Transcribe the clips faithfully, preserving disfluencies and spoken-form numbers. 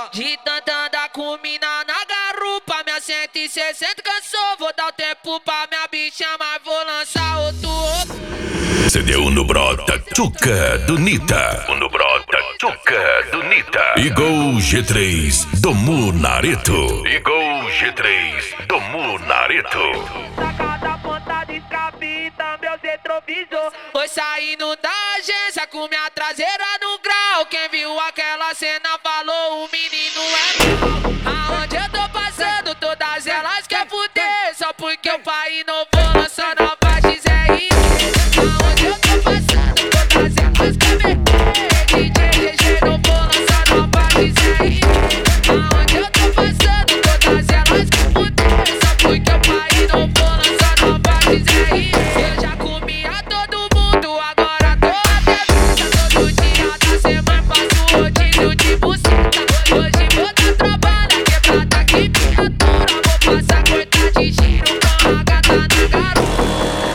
De tanta andar com mina na garupa, minha cento e sessenta cansou. Vou dar o tempo pra minha bicha, mas vou lançar outro. C D um brota Tchuca do Nita. Um brota Tchuca do Nita. Igual G três do Munareto. Igual G três do Munareto. Sacada ponta de escape, também os retrovisor. Foi saindo da agência com minha traseira no grau. Quem viu aquela cena falou, o menino é mal. Aonde eu tô passando, todas elas quer fuder. Só porque o pai não vou lançando a faixa X R. Aonde eu tô passando, todas elas quer meter. D J G G não vou lançando a faixa X R. Aonde eu tô passando, todas elas quer fuder. Só porque o pai não vou lançando a faixa X R. Eu já comi a todo mundo, agora tô até bicha. Todo dia da semana faço rodízio de buceta. Hoje vou dar trabalho, quebrada que criatura. Vou passar cortar de giro com a gata na garupa.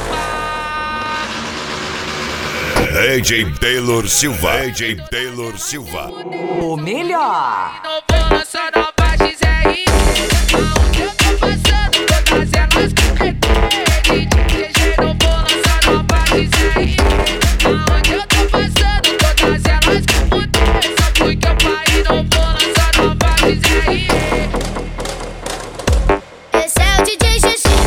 D J Taylor Silva. D J Taylor Silva. O melhor. Não vou lançar a faixa X R. Aonde eu tô passando, todas elas querem meter. D J G G não vou lançar a faixa X R. Aonde eu tô passando, todas elas querem fuder. Só porque o pai não vou lançar a faixa X R. Esse é o D J G G.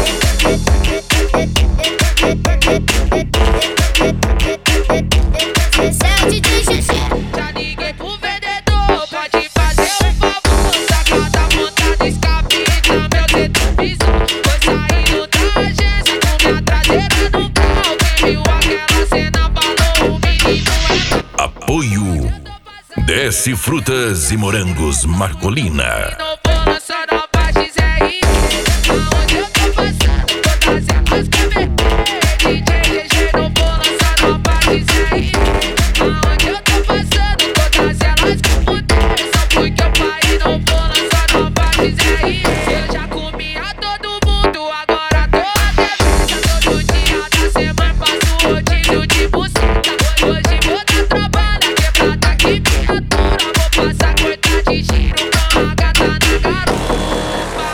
Esse é o D J G G. Já liguei pro vendedor, pode fazer um favor. Sacada ponta de escape, também os retrovisor. Foi saindo da agência com minha traseira no carro. Quem viu aquela cena falou, o menino é mal. Apoio Desce Frutas e Morangos Marcolina. Não vou lançar a faixa X R. Aonde eu tô passando, todas elas querem meter. D J G G não vou lançar a faixa X R. Aonde eu tô passando, todas elas querem fuder. Só porque o pai não vou lançar a faixa X R. Eu já comi a todo mundo, agora tô até bicha. Todo dia da semana faço rodízio de buceta. Hoje vou dar trabalho, quebrada que criatura. Vou passar cortar de giro com a gata na garupa.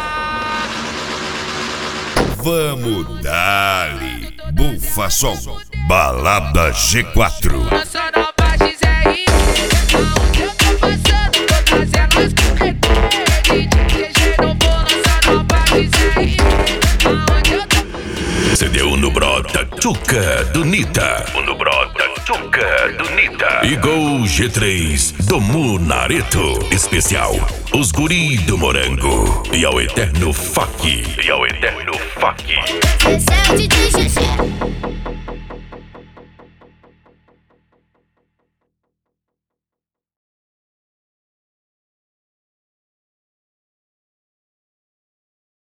Vamos dali. Bufa som. Balada G quatro. Lançando a faixa X R. Aonde eu tô passando, todas elas querem meter. D J G G não vou lançar a faixa X R. Aonde eu tô C D um brota Tchuca do Nita. Um brota Tchuca do Nita. Igual G três do Munareto. Especial Os Guri do Morango. E ao eterno Fak. E ao eterno Fak. Esse é o D J G G.